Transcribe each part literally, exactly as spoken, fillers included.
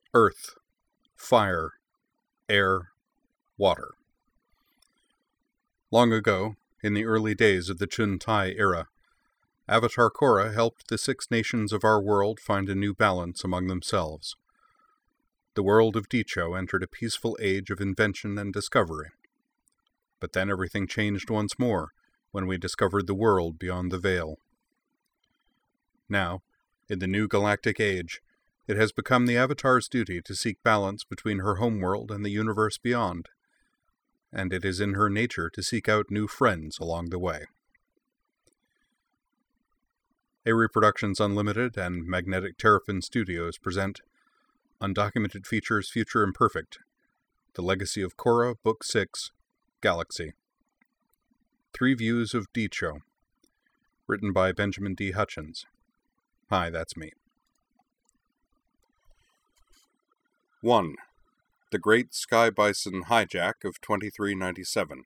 Earth, fire, air, water. Long ago, in the early days of the Chuntai era, Avatar Korra helped the six nations of our world find a new balance among themselves. The world of Dicho entered a peaceful age of invention and discovery. But then everything changed once more when we discovered the world beyond the veil. Now, in the new galactic age, it has become the Avatar's duty to seek balance between her homeworld and the universe beyond, and it is in her nature to seek out new friends along the way. Aerie Productions Unlimited and Magnetic Terrapin Studios present Undocumented Features Future Imperfect, The Legacy of Korra, Book six, Galaxy. Three Views of Dicho, written by Benjamin D. Hutchins. Hi, that's me. one. The Great Sky Bison Hijack of twenty-three ninety-seven.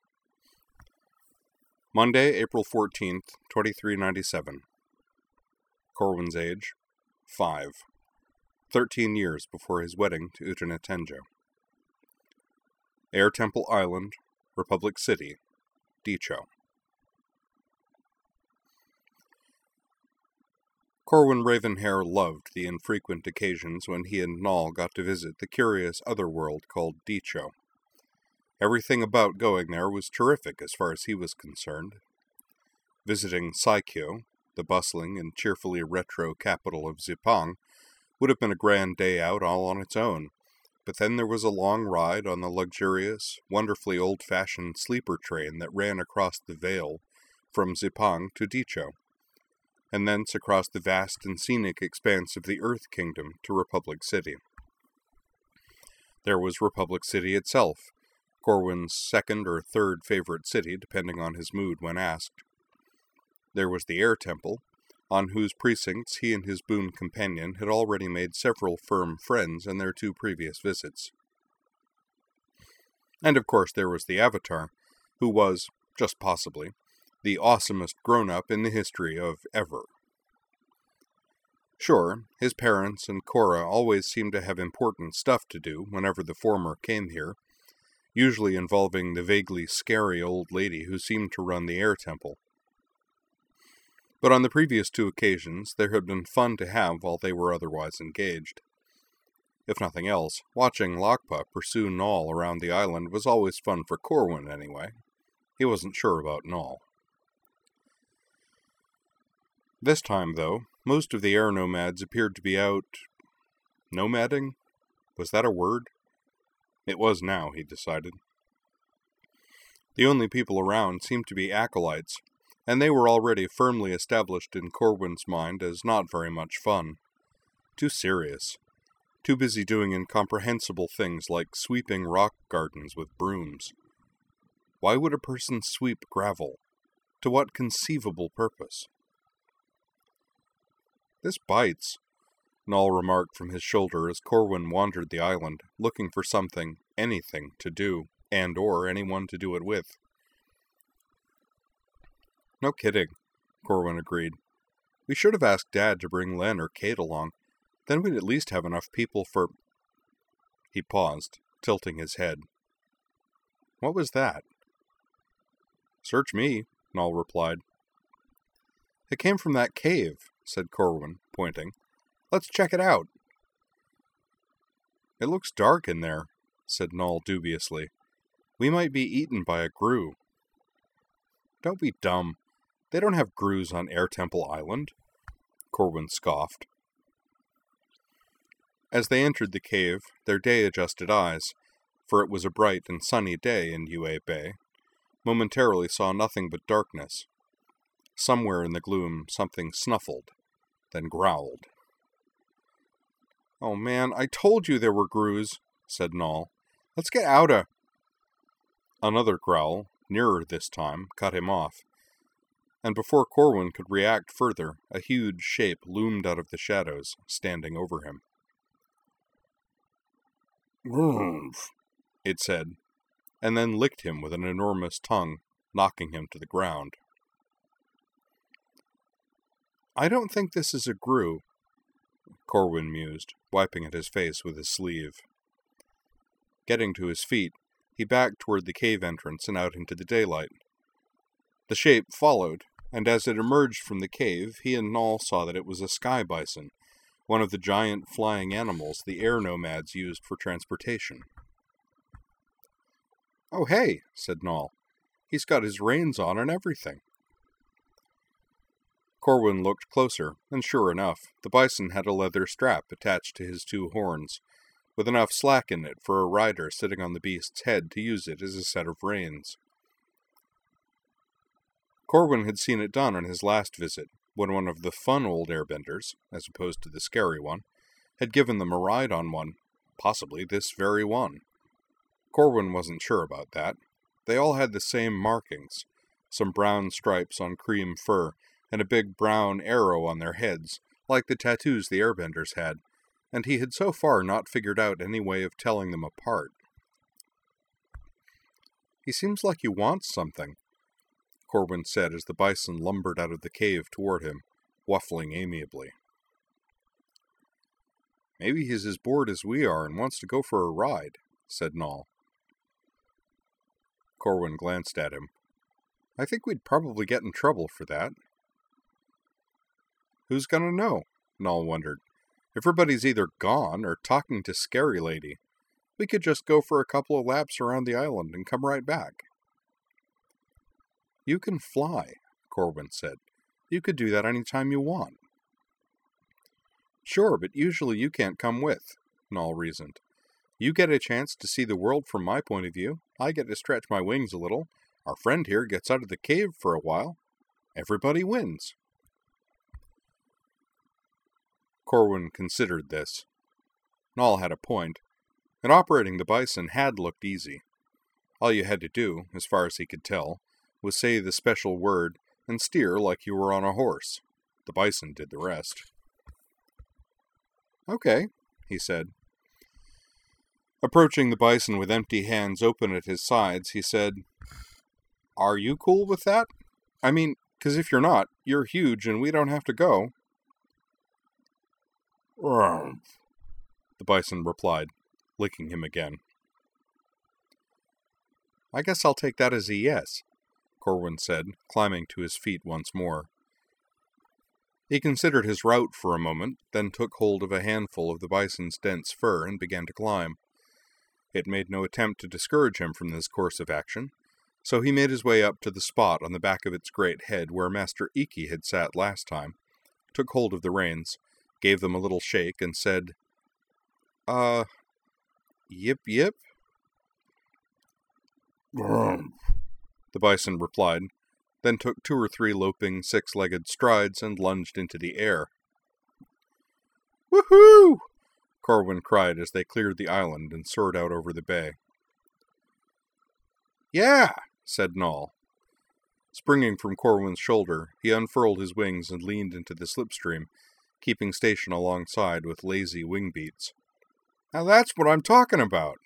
Monday, April fourteenth, twenty-three ninety-seven. Corwin's age, five. Thirteen years before his wedding to Utena Tenjo. Air Temple Island, Republic City, Dicho. Corwin Ravenhair loved the infrequent occasions when he and Nal got to visit the curious other world called Dicho. Everything about going there was terrific as far as he was concerned. Visiting Saikyo, the bustling and cheerfully retro capital of Zipang, would have been a grand day out all on its own, but then there was a long ride on the luxurious, wonderfully old-fashioned sleeper train that ran across the Vale from Zipang to Dicho, and thence across the vast and scenic expanse of the Earth Kingdom to Republic City. There was Republic City itself, Corwin's second or third favorite city, depending on his mood when asked. There was the Air Temple, on whose precincts he and his boon companion had already made several firm friends in their two previous visits. And of course there was the Avatar, who was, just possibly, the awesomest grown-up in the history of ever. Sure, his parents and Korra always seemed to have important stuff to do whenever the former came here, usually involving the vaguely scary old lady who seemed to run the Air Temple. But on the previous two occasions, there had been fun to have while they were otherwise engaged. If nothing else, watching Lakpa pursue Nal around the island was always fun for Corwin anyway. He wasn't sure about Nal. This time, though, most of the air nomads appeared to be out... nomading? Was that a word? It was now, he decided. The only people around seemed to be acolytes, and they were already firmly established in Corwin's mind as not very much fun. Too serious. Too busy doing incomprehensible things like sweeping rock gardens with brooms. Why would a person sweep gravel? To what conceivable purpose? This bites, Nal remarked from his shoulder as Corwin wandered the island, looking for something, anything, to do, and or anyone to do it with. No kidding, Corwin agreed. We should have asked Dad to bring Len or Kate along. Then we'd at least have enough people for... He paused, tilting his head. What was that? Search me, Nal replied. It came from that cave, said Corwin, pointing. Let's check it out. It looks dark in there, said Nal dubiously. We might be eaten by a grue. Don't be dumb. They don't have grues on Air Temple Island, Corwin scoffed. As they entered the cave, their day-adjusted eyes, for it was a bright and sunny day in Yue Bay, momentarily saw nothing but darkness. Somewhere in the gloom something snuffled, then growled. Oh man, I told you there were grues, said Nal. Let's get outa. Another growl, nearer this time, cut him off, and before Corwin could react further, a huge shape loomed out of the shadows, standing over him. Roof, it said, and then licked him with an enormous tongue, knocking him to the ground. I don't think this is a grue, Corwin mused, wiping at his face with his sleeve. Getting to his feet, he backed toward the cave entrance and out into the daylight. The shape followed, and as it emerged from the cave, he and Noll saw that it was a sky bison, one of the giant flying animals the air nomads used for transportation. "Oh, hey," said Noll. "He's got his reins on and everything." Corwin looked closer, and sure enough, the bison had a leather strap attached to his two horns, with enough slack in it for a rider sitting on the beast's head to use it as a set of reins. Corwin had seen it done on his last visit, when one of the fun old airbenders, as opposed to the scary one, had given them a ride on one, possibly this very one. Corwin wasn't sure about that. They all had the same markings, some brown stripes on cream fur, and a big brown arrow on their heads, like the tattoos the airbenders had, and he had so far not figured out any way of telling them apart. "He seems like he wants something," Corwin said as the bison lumbered out of the cave toward him, waffling amiably. "Maybe he's as bored as we are and wants to go for a ride," said Noll. Corwin glanced at him. "I think we'd probably get in trouble for that." "Who's gonna know?" Noll wondered. "Everybody's either gone or talking to Scary Lady. We could just go for a couple of laps around the island and come right back." "You can fly," Corwin said. "You could do that any time you want." "Sure, but usually you can't come with," Noll reasoned. "You get a chance to see the world from my point of view. I get to stretch my wings a little. Our friend here gets out of the cave for a while. Everybody wins." Corwin considered this. Noll had a point, and operating the bison had looked easy. All you had to do, as far as he could tell, was say the special word and steer like you were on a horse. The bison did the rest. "Okay," he said. Approaching the bison with empty hands open at his sides, he said, "Are you cool with that? I mean, 'cause if you're not, you're huge and we don't have to go." "Rumph," the bison replied, licking him again. "I guess I'll take that as a yes," Corwin said, climbing to his feet once more. He considered his route for a moment, then took hold of a handful of the bison's dense fur and began to climb. It made no attempt to discourage him from this course of action, so he made his way up to the spot on the back of its great head where Master Iki had sat last time, took hold of the reins, gave them a little shake, and said, Uh, yip yip? "Grumph," the bison replied, then took two or three loping, six-legged strides and lunged into the air. "Woohoo!" Corwin cried as they cleared the island and soared out over the bay. "Yeah!" said Noll. Springing from Corwin's shoulder, he unfurled his wings and leaned into the slipstream, keeping station alongside with lazy wing beats. "Now that's what I'm talking about!"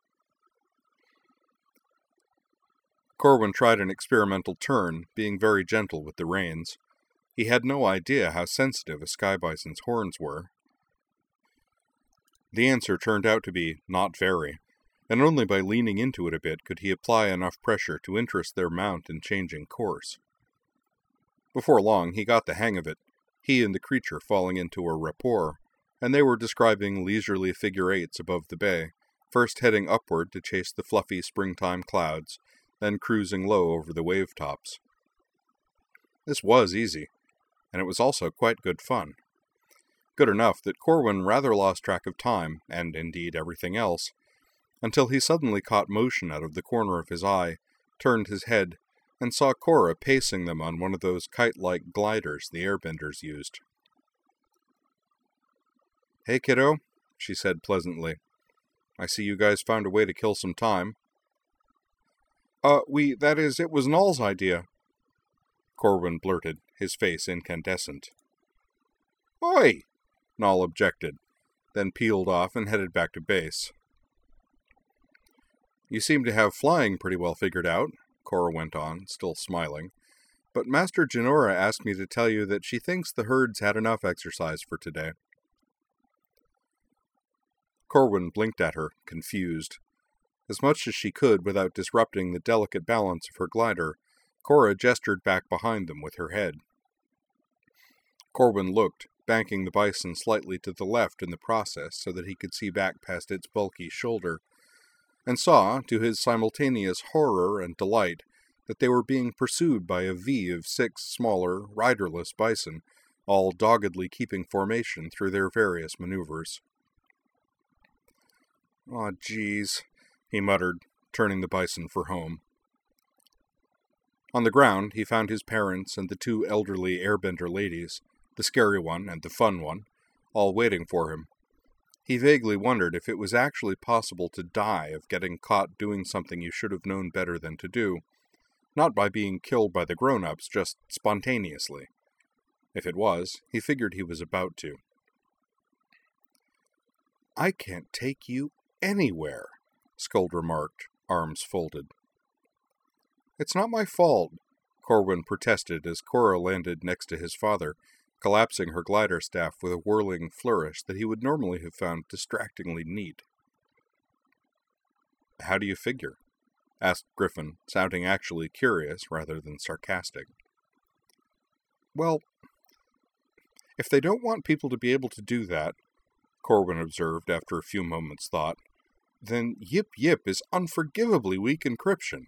Corwin tried an experimental turn, being very gentle with the reins. He had no idea how sensitive a sky bison's horns were. The answer turned out to be not very, and only by leaning into it a bit could he apply enough pressure to interest their mount in changing course. Before long, he got the hang of it, he and the creature falling into a rapport, and they were describing leisurely figure eights above the bay, first heading upward to chase the fluffy springtime clouds, then cruising low over the wave tops. This was easy, and it was also quite good fun. Good enough that Corwin rather lost track of time, and indeed everything else, until he suddenly caught motion out of the corner of his eye, turned his head, and saw Cora pacing them on one of those kite-like gliders the airbenders used. "Hey, kiddo," she said pleasantly. "I see you guys found a way to kill some time." Uh, we, that is, it was Noll's idea," Corwin blurted, his face incandescent. "Oi!" Noll objected, then peeled off and headed back to base. "You seem to have flying pretty well figured out," Cora went on, still smiling, "but Master Jinora asked me to tell you that she thinks the herds had enough exercise for today." Corwin blinked at her, confused. As much as she could without disrupting the delicate balance of her glider, Cora gestured back behind them with her head. Corwin looked, banking the bison slightly to the left in the process so that he could see back past its bulky shoulder, and saw, to his simultaneous horror and delight, that they were being pursued by a V of six smaller, riderless bison, all doggedly keeping formation through their various maneuvers. "Aw, geez," he muttered, turning the bison for home. On the ground, he found his parents and the two elderly airbender ladies, the scary one and the fun one, all waiting for him. He vaguely wondered if it was actually possible to die of getting caught doing something you should have known better than to do, not by being killed by the grown-ups, just spontaneously. If it was, he figured he was about to. "I can't take you anywhere," Skuld remarked, arms folded. "It's not my fault," Corwin protested as Cora landed next to his father, collapsing her glider staff with a whirling flourish that he would normally have found distractingly neat. "How do you figure?" asked Griffin, sounding actually curious rather than sarcastic. "Well, if they don't want people to be able to do that," Corwin observed after a few moments' thought, "then Yip Yip is unforgivably weak encryption."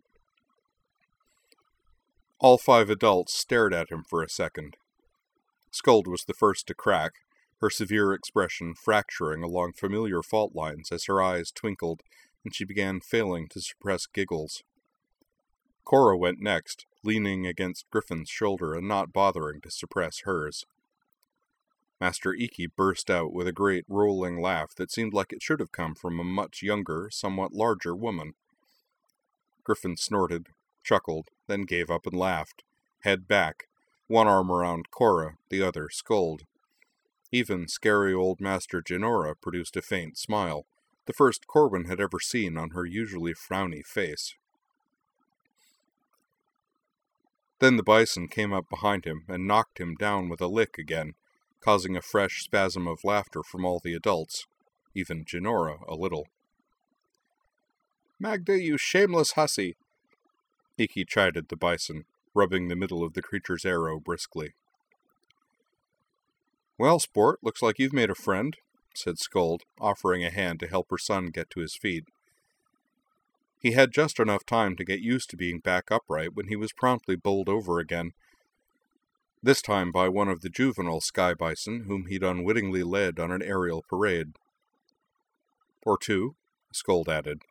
All five adults stared at him for a second. Skuld was the first to crack, her severe expression fracturing along familiar fault lines as her eyes twinkled and she began failing to suppress giggles. Cora went next, leaning against Griffin's shoulder and not bothering to suppress hers. Master Iki burst out with a great rolling laugh that seemed like it should have come from a much younger, somewhat larger woman. Griffin snorted, chuckled, then gave up and laughed, head back, one arm around Cora, the other Skuld. Even scary old Master Jinora produced a faint smile, the first Corwin had ever seen on her usually frowny face. Then the bison came up behind him and knocked him down with a lick again, causing a fresh spasm of laughter from all the adults, even Jinora a little. "Magda, you shameless hussy!" Iki chided the bison, rubbing the middle of the creature's arrow briskly. "Well, sport, looks like you've made a friend," said Skuld, offering a hand to help her son get to his feet. He had just enough time to get used to being back upright when he was promptly bowled over again, this time by one of the juvenile sky bison whom he'd unwittingly led on an aerial parade. "Or two," Skuld added.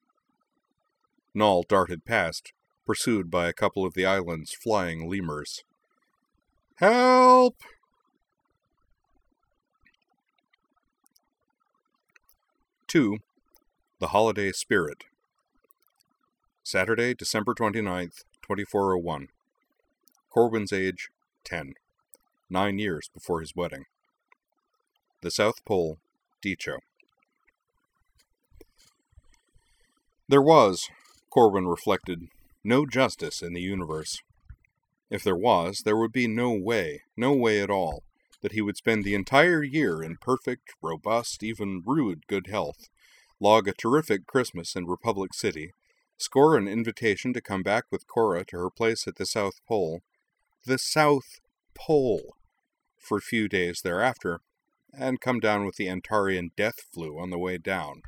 Null darted past, pursued by a couple of the island's flying lemurs. "Help!" Two, The Holiday Spirit. Saturday, December twenty-ninth, twenty-four oh one. Corwin's age, ten. Nine years before his wedding. The South Pole, Decho. There was, Corwin reflected, no justice in the universe. If there was, there would be no way, no way at all, that he would spend the entire year in perfect, robust, even rude good health, log a terrific Christmas in Republic City, score an invitation to come back with Cora to her place at the South Pole, the South Pole, for a few days thereafter, and come down with the Antarian death flu on the way down.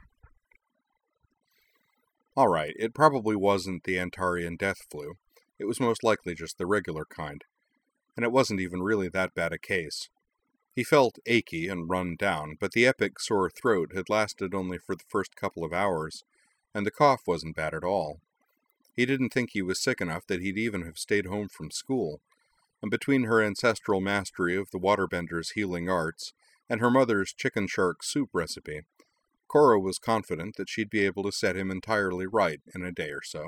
All right, it probably wasn't the Antarian death flu. It was most likely just the regular kind. And it wasn't even really that bad a case. He felt achy and run down, but the epic sore throat had lasted only for the first couple of hours, and the cough wasn't bad at all. He didn't think he was sick enough that he'd even have stayed home from school, and between her ancestral mastery of the waterbender's healing arts and her mother's chicken shark soup recipe, Cora was confident that she'd be able to set him entirely right in a day or so.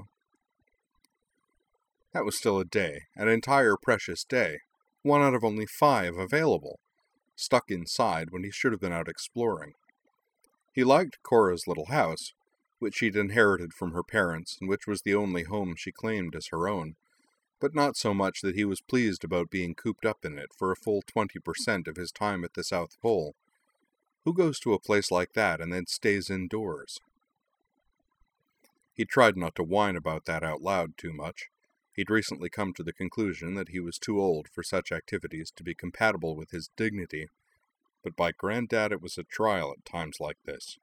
That was still a day, an entire precious day, one out of only five available, stuck inside when he should have been out exploring. He liked Cora's little house, which she'd inherited from her parents and which was the only home she claimed as her own, but not so much that he was pleased about being cooped up in it for a full twenty percent of his time at the South Pole. Who goes to a place like that and then stays indoors? He tried not to whine about that out loud too much. He'd recently come to the conclusion that he was too old for such activities to be compatible with his dignity, but by Granddad it was a trial at times like this.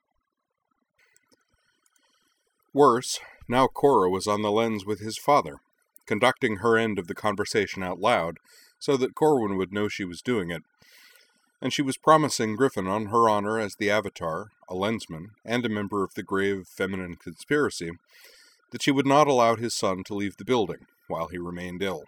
Worse, now Cora was on the lens with his father, conducting her end of the conversation out loud so that Corwin would know she was doing it, and she was promising Griffin on her honor as the Avatar, a lensman, and a member of the grave feminine conspiracy, that she would not allow his son to leave the building while he remained ill.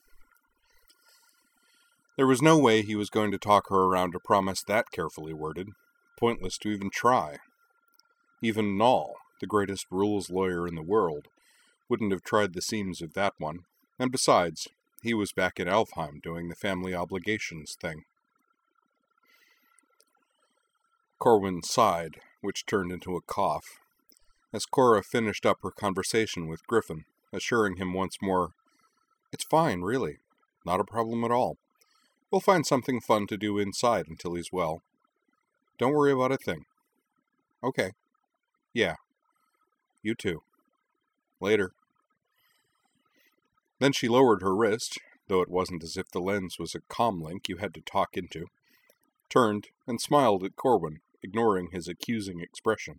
There was no way he was going to talk her around a promise that carefully worded. Pointless to even try. Even Nall, the greatest rules lawyer in the world, wouldn't have tried the seams of that one, and besides, he was back in Alfheim doing the family obligations thing. Corwin sighed, which turned into a cough, as Cora finished up her conversation with Griffin, assuring him once more, "It's fine, really. Not a problem at all. We'll find something fun to do inside until he's well. Don't worry about a thing." "Okay. Yeah. You too. Later." Then she lowered her wrist, though it wasn't as if the lens was a comlink you had to talk into, turned, and smiled at Corwin, ignoring his accusing expression.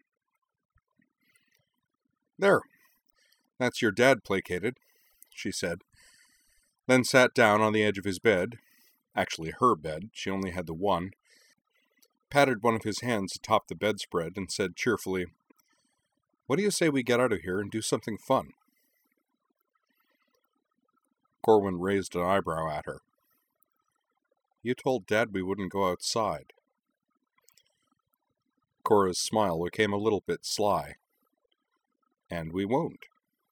"There. That's your dad placated," she said, then sat down on the edge of his bed, actually her bed, she only had the one, patted one of his hands atop the bedspread, and said cheerfully, "What do you say we get out of here and do something fun?" Corwin raised an eyebrow at her. "You told Dad we wouldn't go outside." Cora's smile became a little bit sly. "And we won't."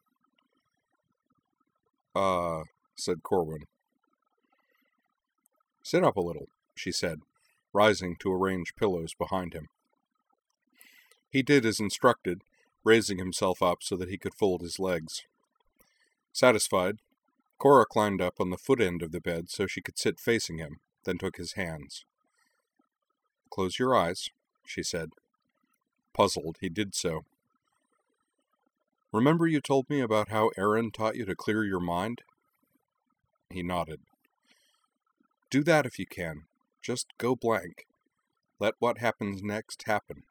Uh, said Corwin. "Sit up a little," she said, rising to arrange pillows behind him. He did as instructed, raising himself up so that he could fold his legs. Satisfied, Cora climbed up on the foot end of the bed so she could sit facing him, then took his hands. "Close your eyes," she said. Puzzled, he did so. "Remember you told me about how Aaron taught you to clear your mind?" He nodded. "Do that if you can. Just go blank. Let what happens next happen."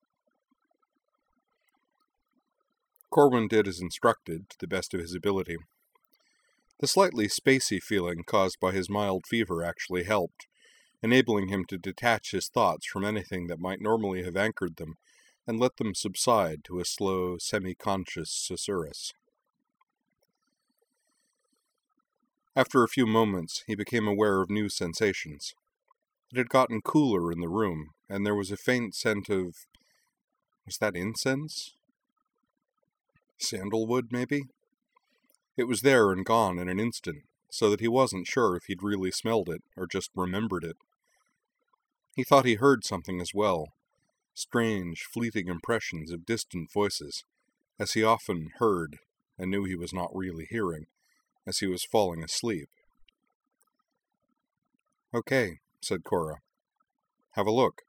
Corwin did as instructed, to the best of his ability. The slightly spacey feeling caused by his mild fever actually helped, enabling him to detach his thoughts from anything that might normally have anchored them, and let them subside to a slow, semi-conscious susurrus. After a few moments, he became aware of new sensations. It had gotten cooler in the room, and there was a faint scent of... was that incense? Sandalwood, maybe? It was there and gone in an instant, so that he wasn't sure if he'd really smelled it, or just remembered it. He thought he heard something as well, strange, fleeting impressions of distant voices, as he often heard and knew he was not really hearing, as he was falling asleep. "Okay," said Cora. "Have a look."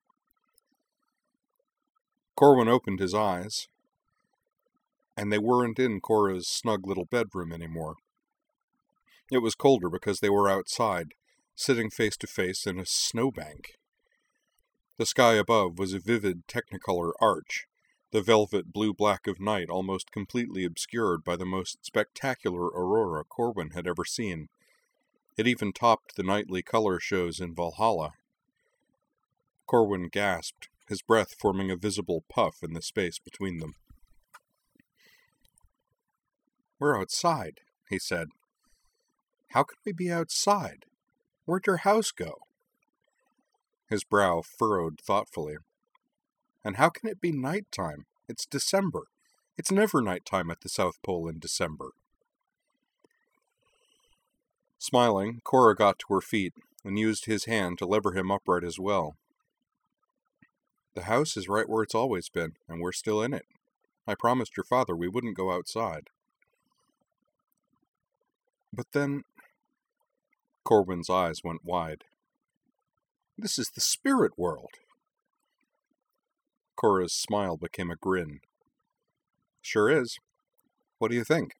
Corwin opened his eyes, and they weren't in Cora's snug little bedroom anymore. It was colder because they were outside, sitting face to face in a snowbank. The sky above was a vivid technicolor arch, the velvet blue-black of night almost completely obscured by the most spectacular aurora Corwin had ever seen. It even topped the nightly color shows in Valhalla. Corwin gasped, his breath forming a visible puff in the space between them. "We're outside," he said. "How can we be outside? Where'd your house go?" His brow furrowed thoughtfully. "And how can it be nighttime? It's December. It's never nighttime at the South Pole in December." Smiling, Cora got to her feet and used his hand to lever him upright as well. "The house is right where it's always been, and we're still in it. I promised your father we wouldn't go outside." "But then..." Corwin's eyes went wide. "This is the spirit world. Cora's smile became a grin. Sure is. What do you think?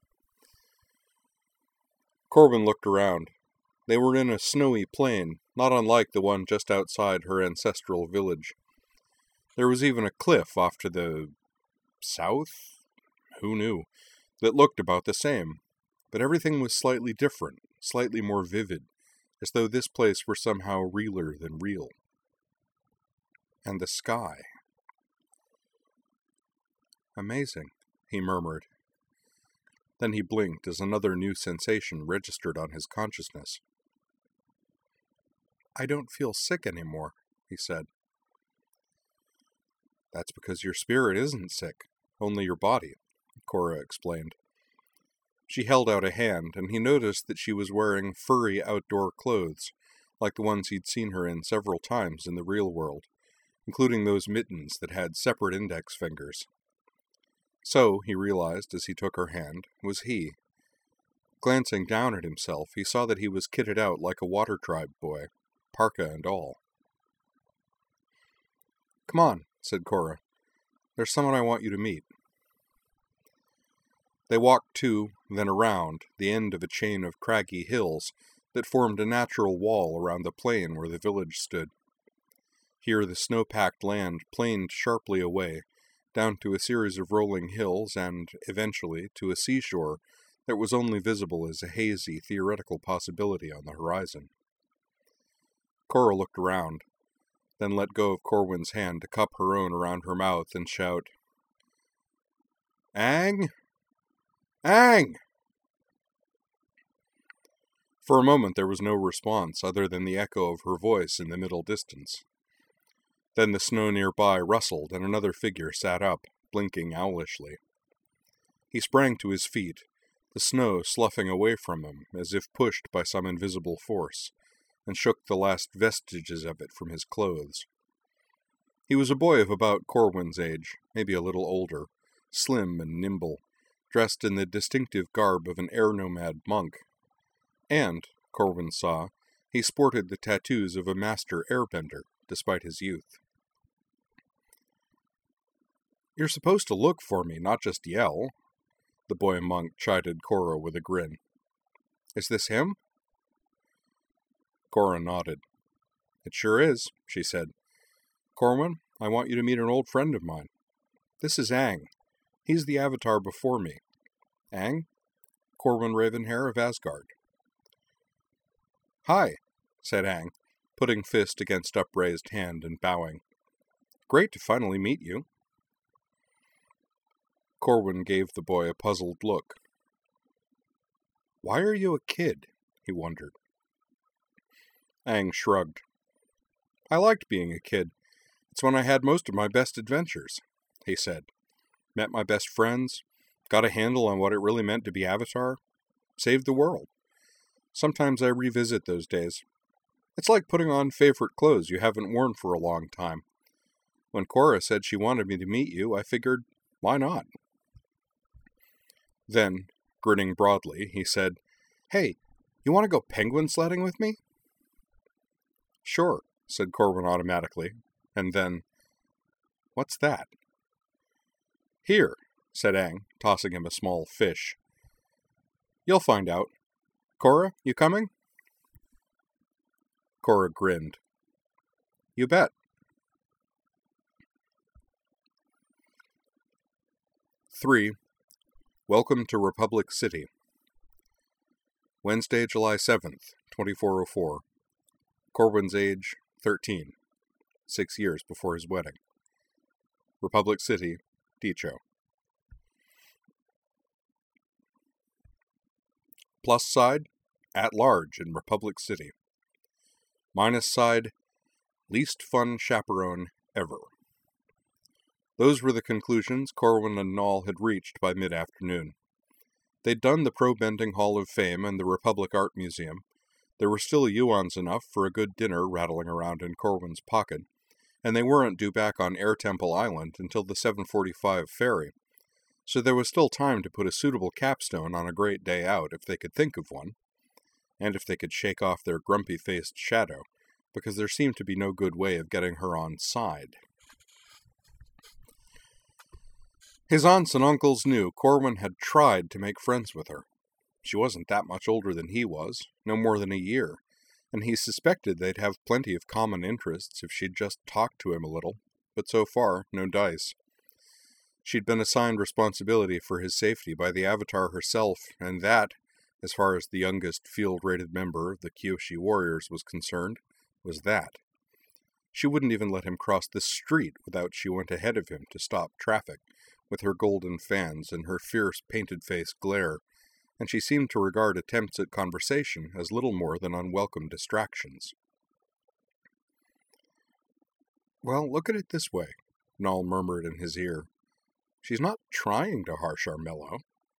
Corwin looked around. They were in a snowy plain, not unlike the one just outside her ancestral village. There was even a cliff off to the south? Who knew? That looked about the same. But everything was slightly different, slightly more vivid, as though this place were somehow realer than real. And the sky. Amazing, he murmured. Then he blinked as another new sensation registered on his consciousness. I don't feel sick anymore, he said. That's because your spirit isn't sick, only your body, Cora explained. She held out a hand, and he noticed that she was wearing furry outdoor clothes, like the ones he'd seen her in several times in the real world, including those mittens that had separate index fingers. So, he realized as he took her hand, was he. Glancing down at himself, he saw that he was kitted out like a Water Tribe boy, parka and all. Come on, said Cora. There's someone I want you to meet. They walked to, then around, the end of a chain of craggy hills that formed a natural wall around the plain where the village stood. Here the snow-packed land planed sharply away, down to a series of rolling hills and, eventually, to a seashore that was only visible as a hazy, theoretical possibility on the horizon. Cora looked around, then let go of Corwin's hand to cup her own around her mouth and shout, Aang! Aang! For a moment there was no response other than the echo of her voice in the middle distance. Then the snow nearby rustled and another figure sat up, blinking owlishly. He sprang to his feet, the snow sloughing away from him as if pushed by some invisible force, and shook the last vestiges of it from his clothes. He was a boy of about Corwin's age, maybe a little older, slim and nimble, dressed in the distinctive garb of an air-nomad monk. And, Corwin saw, he sported the tattoos of a master airbender, despite his youth. You're supposed to look for me, not just yell, the boy monk chided Cora with a grin. Is this him? Cora nodded. It sure is, she said. Corwin, I want you to meet an old friend of mine. This is Aang. He's the avatar before me. Aang? Corwin Ravenhair of Asgard. Hi, said Aang, putting fist against upraised hand and bowing. Great to finally meet you. Corwin gave the boy a puzzled look. Why are you a kid? He wondered. Aang shrugged. I liked being a kid. It's when I had most of my best adventures, he said. Met my best friends, got a handle on what it really meant to be Avatar, saved the world. Sometimes I revisit those days. It's like putting on favorite clothes you haven't worn for a long time. When Cora said she wanted me to meet you, I figured, why not? Then, grinning broadly, he said, Hey, you want to go penguin sledding with me? Sure, said Corwin automatically, and then, What's that? Here, said Aang, tossing him a small fish. You'll find out. Cora, you coming? Cora grinned. You bet. three. Welcome to Republic City. Wednesday, July seventh, twenty-four oh four. Corwin's age, thirteen. Six years before his wedding. Republic City, Deecho. Plus side, at large in Republic City. Minus side, least fun chaperone ever. Those were the conclusions Corwin and Nall had reached by mid-afternoon. They'd done the Pro-Bending Hall of Fame and the Republic Art Museum. There were still yuans enough for a good dinner rattling around in Corwin's pocket, and they weren't due back on Air Temple Island until the seven forty-five ferry, so there was still time to put a suitable capstone on a great day out if they could think of one, and if they could shake off their grumpy-faced shadow, because there seemed to be no good way of getting her on side. His aunts and uncles knew Corwin had tried to make friends with her. She wasn't that much older than he was, no more than a year, and he suspected they'd have plenty of common interests if she'd just talked to him a little, but so far, no dice. She'd been assigned responsibility for his safety by the Avatar herself, and that, as far as the youngest field-rated member of the Kyoshi Warriors was concerned, was that. She wouldn't even let him cross the street without she went ahead of him to stop traffic, with her golden fans and her fierce painted-face glare, and she seemed to regard attempts at conversation as little more than unwelcome distractions. "Well, look at it this way," Null murmured in his ear. "She's not trying to harsh our Mello."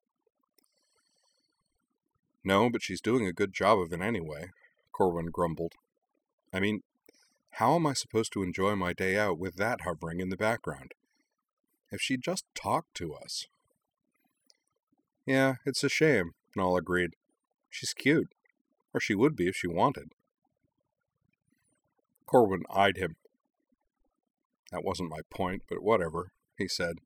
"No, but she's doing a good job of it anyway," Corwin grumbled. "I mean, how am I supposed to enjoy my day out with that hovering in the background? If she'd just talked to us." "Yeah, it's a shame," Null agreed. "She's cute. Or she would be if she wanted." Corwin eyed him. "That wasn't my point, but whatever," he said.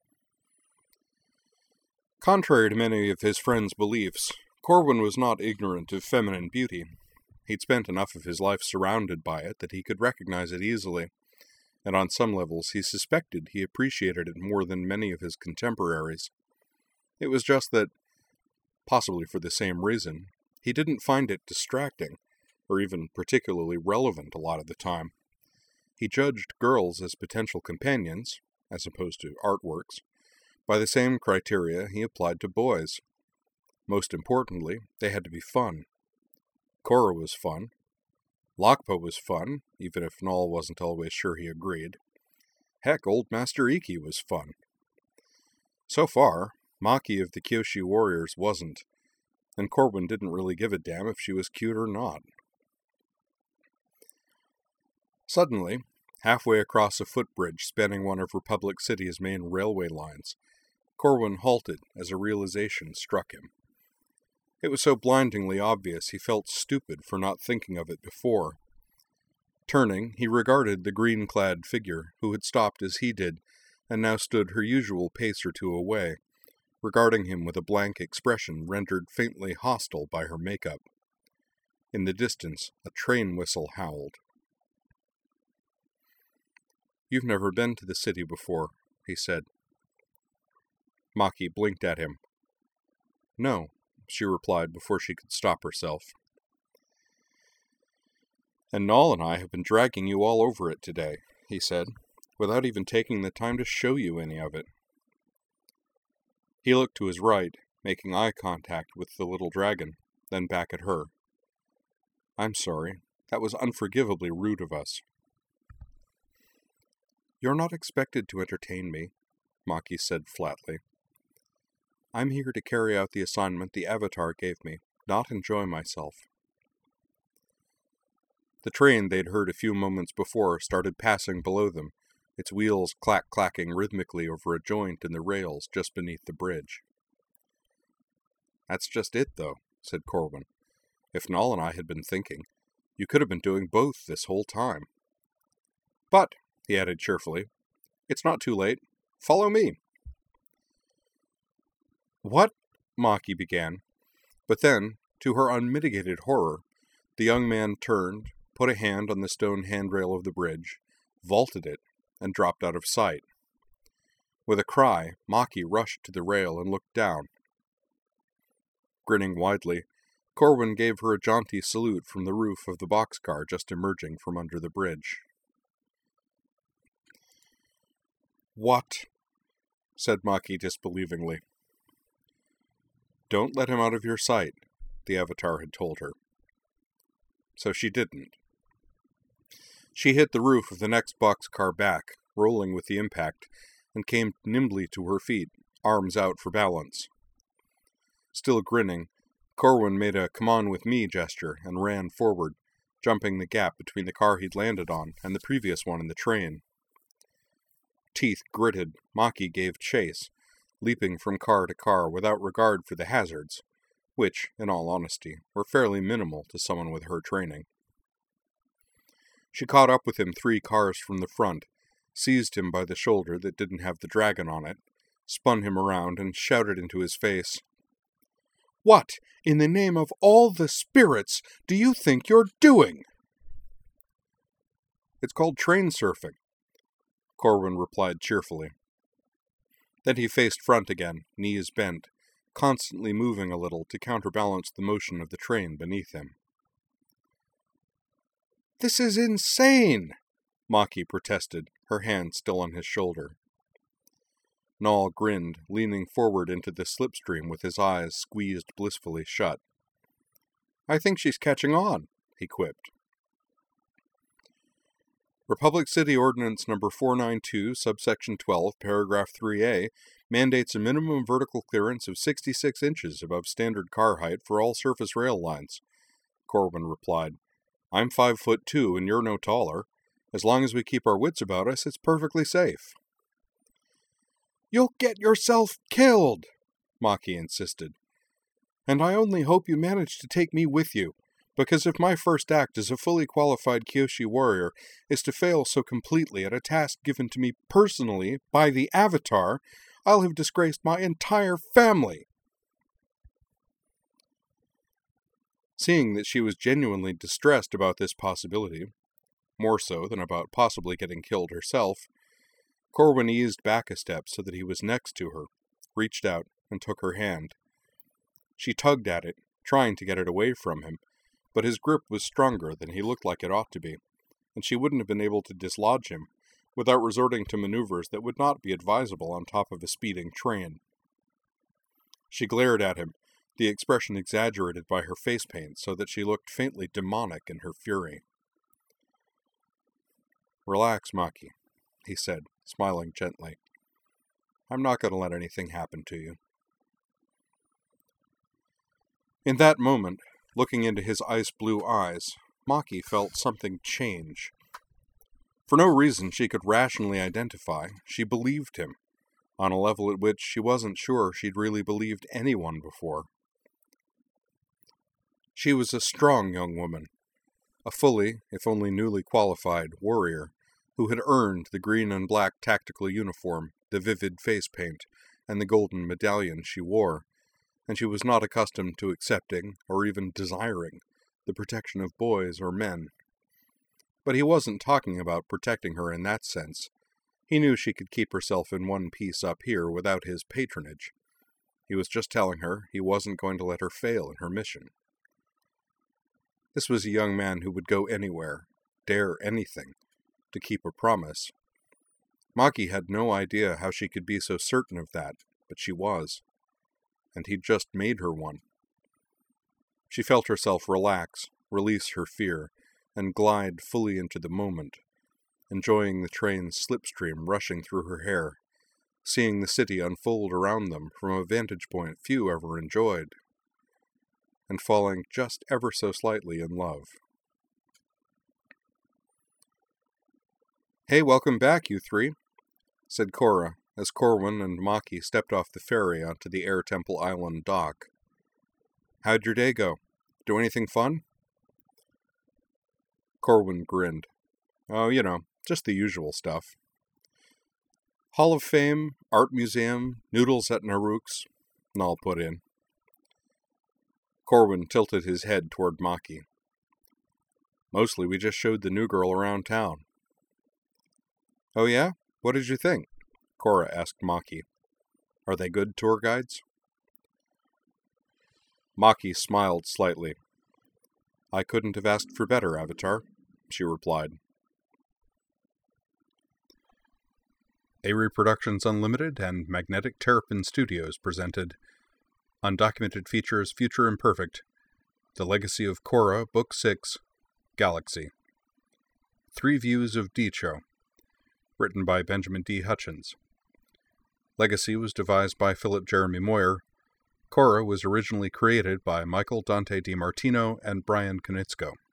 Contrary to many of his friends' beliefs, Corwin was not ignorant of feminine beauty. He'd spent enough of his life surrounded by it that he could recognize it easily, and on some levels he suspected he appreciated it more than many of his contemporaries. It was just that, possibly for the same reason, he didn't find it distracting, or even particularly relevant a lot of the time. He judged girls as potential companions, as opposed to artworks, by the same criteria he applied to boys. Most importantly, they had to be fun. Korra was fun. Lakpa was fun, even if Null wasn't always sure he agreed. Heck, old Master Iki was fun. So far, Maki of the Kyoshi Warriors wasn't, and Corwin didn't really give a damn if she was cute or not. Suddenly, halfway across a footbridge spanning one of Republic City's main railway lines, Corwin halted as a realization struck him. It was so blindingly obvious he felt stupid for not thinking of it before. Turning, he regarded the green-clad figure who had stopped as he did and now stood her usual pace or two away, regarding him with a blank expression rendered faintly hostile by her makeup. In the distance, a train whistle howled. "You've never been to the city before," he said. Maki blinked at him. "No," she replied before she could stop herself. "And Null and I have been dragging you all over it today," he said, "without even taking the time to show you any of it." He looked to his right, making eye contact with the little dragon, then back at her. "I'm sorry. That was unforgivably rude of us." "You're not expected to entertain me," Maki said flatly. "I'm here to carry out the assignment the Avatar gave me, not enjoy myself." The train they'd heard a few moments before started passing below them, its wheels clack-clacking rhythmically over a joint in the rails just beneath the bridge. "That's just it, though," said Corwin. "If Null and I had been thinking, you could have been doing both this whole time. But," he added cheerfully, "it's not too late. Follow me." "What?" Maki began, but then, to her unmitigated horror, the young man turned, put a hand on the stone handrail of the bridge, vaulted it, and dropped out of sight. With a cry, Maki rushed to the rail and looked down. Grinning widely, Corwin gave her a jaunty salute from the roof of the boxcar just emerging from under the bridge. "What?" said Maki disbelievingly. "Don't let him out of your sight," the Avatar had told her. So she didn't. She hit the roof of the next boxcar back, rolling with the impact, and came nimbly to her feet, arms out for balance. Still grinning, Corwin made a come-on-with-me gesture and ran forward, jumping the gap between the car he'd landed on and the previous one in the train. Teeth gritted, Maki gave chase, leaping from car to car without regard for the hazards, which, in all honesty, were fairly minimal to someone with her training. She caught up with him three cars from the front, seized him by the shoulder that didn't have the dragon on it, spun him around, and shouted into his face. "What, in the name of all the spirits, do you think you're doing?" "It's called train surfing," Corwin replied cheerfully. Then he faced front again, knees bent, constantly moving a little to counterbalance the motion of the train beneath him. "This is insane!" Maki protested, her hand still on his shoulder. Noll grinned, leaning forward into the slipstream with his eyes squeezed blissfully shut. "I think she's catching on," he quipped. Republic City Ordinance Number four ninety-two, subsection twelve, paragraph three A, mandates a minimum vertical clearance of sixty-six inches above standard car height for all surface rail lines, Corwin replied. "I'm five foot two and you're no taller. As long as we keep our wits about us, it's perfectly safe." "You'll get yourself killed," Maki insisted. "And I only hope you manage to take me with you, because if my first act as a fully qualified Kyoshi warrior is to fail so completely at a task given to me personally by the Avatar, I'll have disgraced my entire family." Seeing that she was genuinely distressed about this possibility, more so than about possibly getting killed herself, Corwin eased back a step so that he was next to her, reached out, and took her hand. She tugged at it, trying to get it away from him, but his grip was stronger than he looked like it ought to be, and she wouldn't have been able to dislodge him without resorting to maneuvers that would not be advisable on top of a speeding train. She glared at him, the expression exaggerated by her face paint so that she looked faintly demonic in her fury. "Relax, Maki," he said, smiling gently. "I'm not going to let anything happen to you." In that moment, looking into his ice-blue eyes, Maki felt something change. For no reason she could rationally identify, she believed him, on a level at which she wasn't sure she'd really believed anyone before. She was a strong young woman, a fully, if only newly qualified, warrior, who had earned the green and black tactical uniform, the vivid face paint, and the golden medallion she wore, and she was not accustomed to accepting, or even desiring, the protection of boys or men. But he wasn't talking about protecting her in that sense. He knew she could keep herself in one piece up here without his patronage. He was just telling her he wasn't going to let her fail in her mission. This was a young man who would go anywhere, dare anything, to keep a promise. Maki had no idea how she could be so certain of that, but she was. And he'd just made her one. She felt herself relax, release her fear, and glide fully into the moment, enjoying the train's slipstream rushing through her hair, seeing the city unfold around them from a vantage point few ever enjoyed, and falling just ever so slightly in love. "Hey, welcome back, you three," said Korra, as Corwin and Maki stepped off the ferry onto the Air Temple Island dock. "How'd your day go? Do anything fun?" Corwin grinned. "Oh, you know, just the usual stuff. Hall of Fame, Art Museum, noodles at Naruk's," Noll put in. Corwin tilted his head toward Maki. "Mostly we just showed the new girl around town." "Oh yeah? What did you think?" Korra asked Maki. "Are they good tour guides?" Maki smiled slightly. "I couldn't have asked for better, Avatar," she replied. Avery Productions Unlimited and Magnetic Terrapin Studios presented Undocumented Features Future Imperfect, The Legacy of Korra, Book six, Galaxy. Three Views of Dicho, written by Benjamin D. Hutchins. Legacy was devised by Philip Jeremy Moyer. Korra was originally created by Michael Dante DiMartino and Brian Konietzko.